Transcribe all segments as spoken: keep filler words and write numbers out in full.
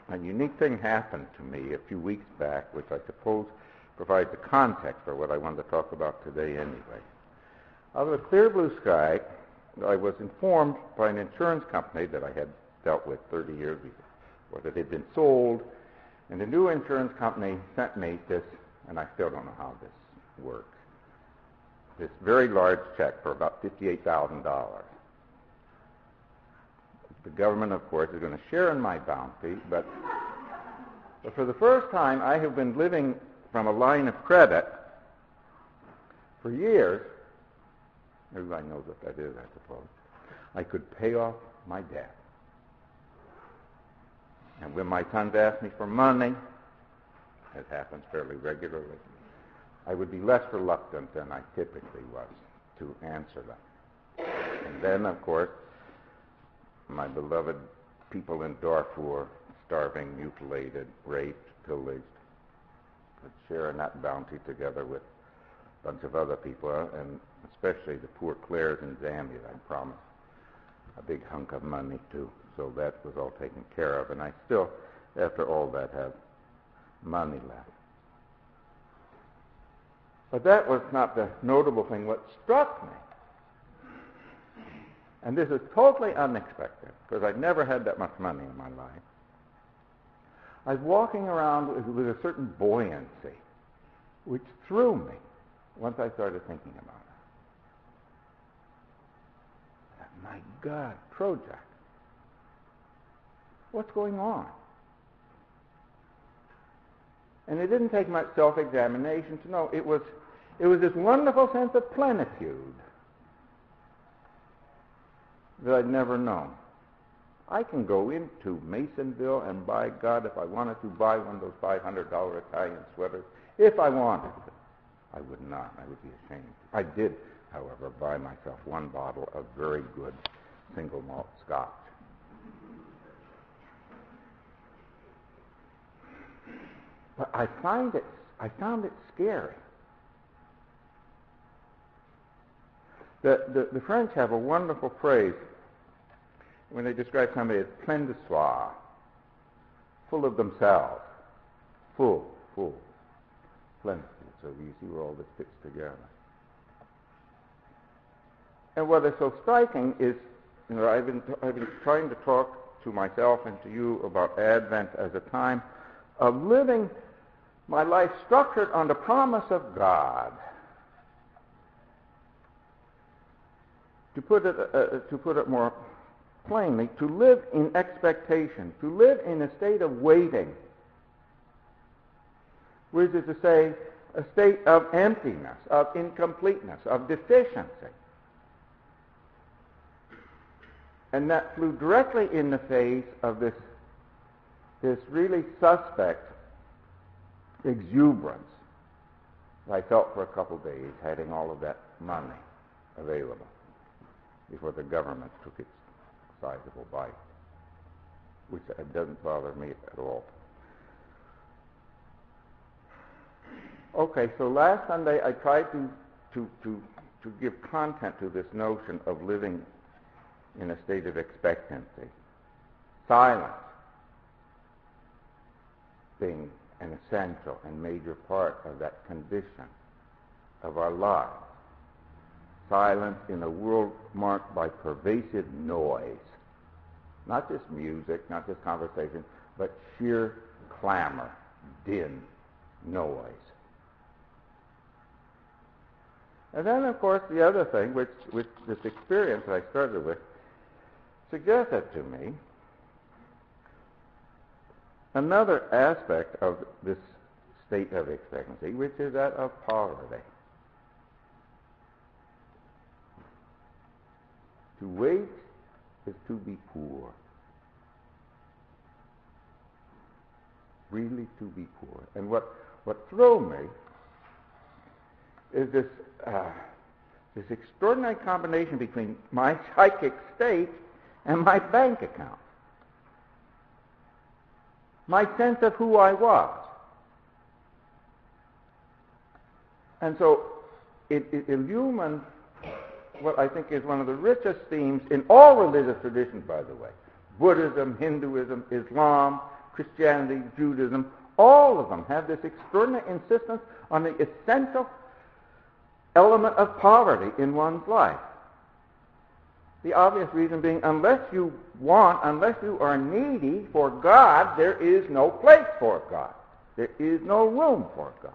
a unique thing happened to me a few weeks back, which I suppose provides the context for what I wanted to talk about today anyway. Out of a clear blue sky, I was informed by an insurance company that I had dealt with thirty years before that it had been sold, and the new insurance company sent me this, and I still don't know how this worked, this very large check for about fifty-eight thousand dollars. The government, of course, is going to share in my bounty, but, but for the first time, I have been living from a line of credit for years. Everybody knows what that is, I suppose. I could pay off my debt. And when my sons ask me for money, as happens fairly regularly, I would be less reluctant than I typically was to answer them. And then, of course, my beloved people in Darfur, starving, mutilated, raped, pillaged, would share in that bounty together with a bunch of other people, and especially the poor Clares in Zambia. I promised a big hunk of money to, so that was all taken care of, and I still, after all that, have money left. But that was not the notable thing. What struck me, and this is totally unexpected, because I'd never had that much money in my life, I was walking around with, with a certain buoyancy, which threw me once I started thinking about it. My God, Trojack, what's going on? And it didn't take much self-examination to know it was, it was this wonderful sense of plenitude that I'd never known. I can go into Masonville and, by God, if I wanted to, buy one of those five hundred dollars Italian sweaters, if I wanted to. I would not. I would be ashamed. I did, however, buy myself one bottle of very good single malt Scotch. But I find it, I found it scary. The, the, the French have a wonderful phrase when they describe somebody as plein de soi, full of themselves, full, full, plenty. So you see where all this fits together. And what is so striking is, you know, I've been, I've been trying to talk to myself and to you about Advent as a time of living my life structured on the promise of God. To put it, uh, to put it more plainly, to live in expectation, to live in a state of waiting, which is to say, a state of emptiness, of incompleteness, of deficiency. And that flew directly in the face of this, this really suspect exuberance that I felt for a couple of days, having all of that money available before the government took its sizable bite, which doesn't bother me at all. Okay, so last Sunday I tried to, to, to, to give content to this notion of living in a state of expectancy. Silence being an essential and major part of that condition of our lives. Silence in a world marked by pervasive noise. Not just music, not just conversation, but sheer clamor, din, noise. And then, of course, the other thing, which, which this experience that I started with suggested to me, another aspect of this state of expectancy, which is that of poverty. To wait is to be poor. Really to be poor. And what, what threw me is this uh, this extraordinary combination between my psychic state and my bank account. My sense of who I was. And so it, it illumined what I think is one of the richest themes in all religious traditions, by the way. Buddhism, Hinduism, Islam, Christianity, Judaism, all of them have this extraordinary insistence on the essential element of poverty in one's life. The obvious reason being, unless you want, unless you are needy for God, there is no place for God. There is no room for God.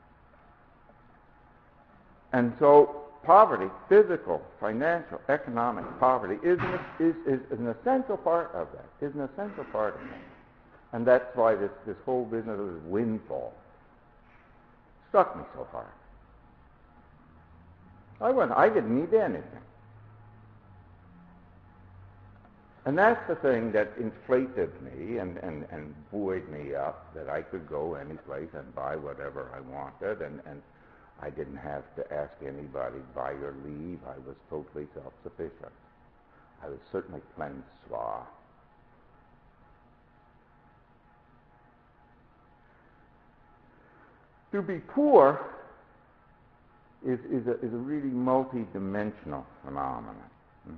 And so poverty, physical, financial, economic poverty, is an, is, is an essential part of that, is an essential part of that. And that's why this, this whole business of this windfall struck me so hard. I wasn't, I didn't need anything. And that's the thing that inflated me and, and, and buoyed me up, that I could go any place and buy whatever I wanted, and, and I didn't have to ask anybody by your leave. I was totally self-sufficient. I was certainly plein soir. To be poor is, is, a, is a really multi-dimensional phenomenon. Hmm?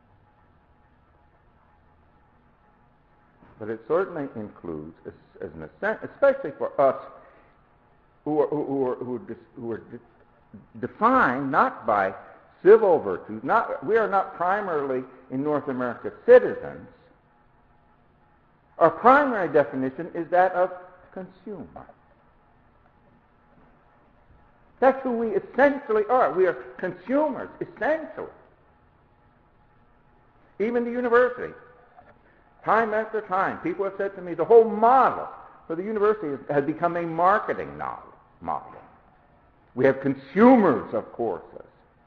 But it certainly includes, as, as an ascent, especially for us who are, who are, who are, dis, who are de- defined not by civil virtues. Not, we are not primarily in North America citizens. Our primary definition is that of consumer. That's who we essentially are. We are consumers, essentially. Even the university. Time after time, people have said to me, the whole model for the university has become a marketing model. We have consumers of courses.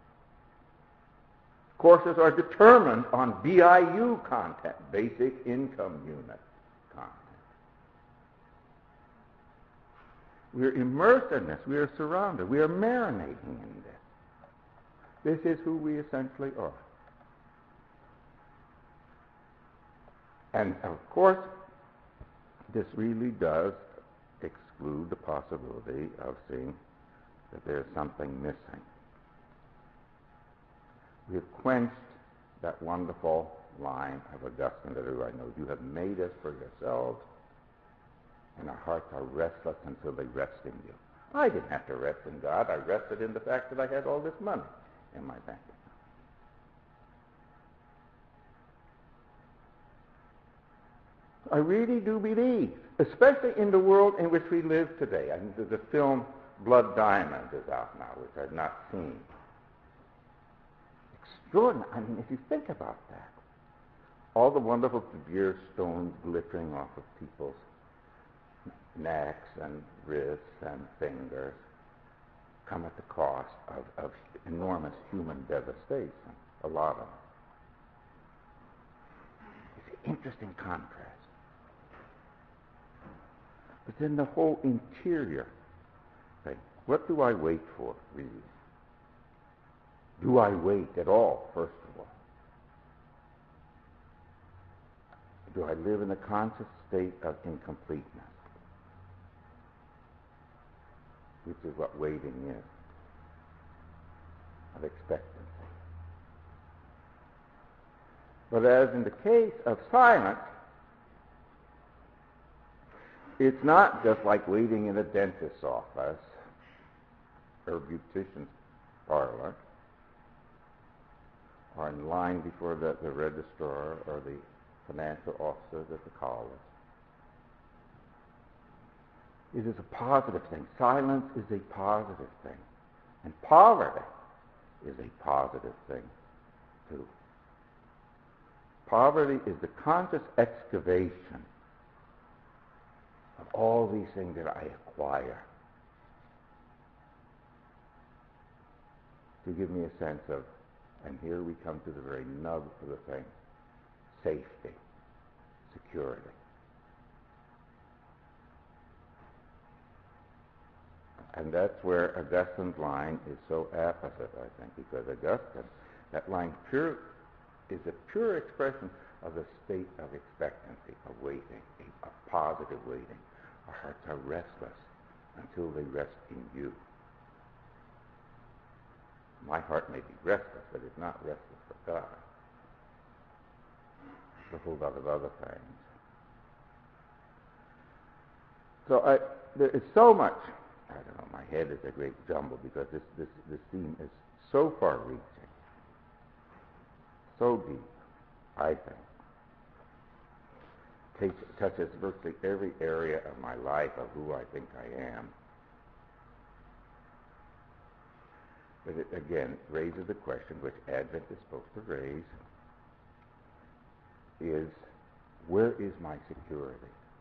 Courses are determined on B I U content, basic income unit content. We are immersed in this. We are surrounded. We are marinating in this. This is who we essentially are. And, of course, this really does exclude the possibility of seeing that there's something missing. We have quenched that wonderful line of Augustine that everybody knows. You have made us for yourselves, and our hearts are restless until they rest in you. I didn't have to rest in God. I rested in the fact that I had all this money in my bank account. I really do believe, especially in the world in which we live today. I mean, the film Blood Diamond is out now, which I've not seen. Extraordinary. I mean, if you think about that, all the wonderful De Beers stones glittering off of people's necks and wrists and fingers come at the cost of, of enormous human devastation, a lot of it. It's an interesting contrast. But then the whole interior thing. What do I wait for, really? Do I wait at all, first of all? Do I live in a conscious state of incompleteness? Which is what waiting is, of expectancy. But as in the case of silence, it's not just like waiting in a dentist's office or a beautician's parlor or in line before the, the registrar or the financial officers at the college. It is a positive thing. Silence is a positive thing. And poverty is a positive thing, too. Poverty is the conscious excavation of all these things that I acquire to give me a sense of, and here we come to the very nub of the thing, safety, security. And that's where Augustine's line is so apposite, I think, because Augustine, that line pure, is a pure expression of the state of expectancy, of waiting, a, a positive waiting. Our hearts are restless until they rest in you. My heart may be restless, but it's not restless for God. It's a whole lot of other things. So I, there is so much. I don't know. My head is a great jumble because this this this theme is so far-reaching, so deep. I think takes, touches virtually every area of my life of who I think I am. But it again raises the question, which Advent is supposed to raise, is where is my security?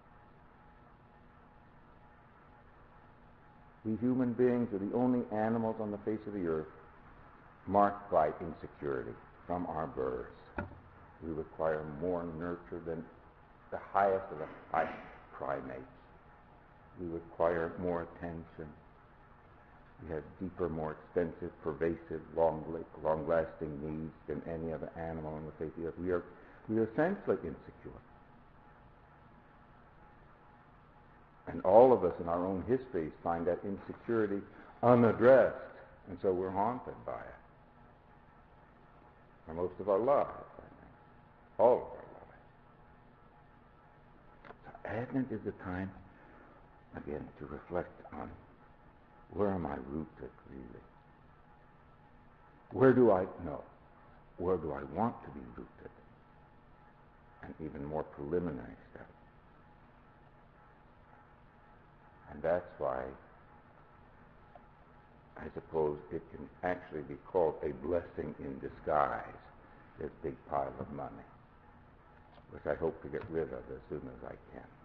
We human beings are the only animals on the face of the earth marked by insecurity from our births. We require more nurture than the highest of the high primates. We require more attention. We have deeper, more extensive, pervasive, long, long-lasting needs than any other animal on the face of the earth. We are, we are essentially insecure. And all of us in our own histories find that insecurity unaddressed, and so we're haunted by it. For most of our lives, I think. All of our lives. So Advent is the time, again, to reflect on where am I rooted, really? Where do I know? Where do I want to be rooted? And even more preliminary steps. And that's why I suppose it can actually be called a blessing in disguise, this big pile of money, which I hope to get rid of as soon as I can.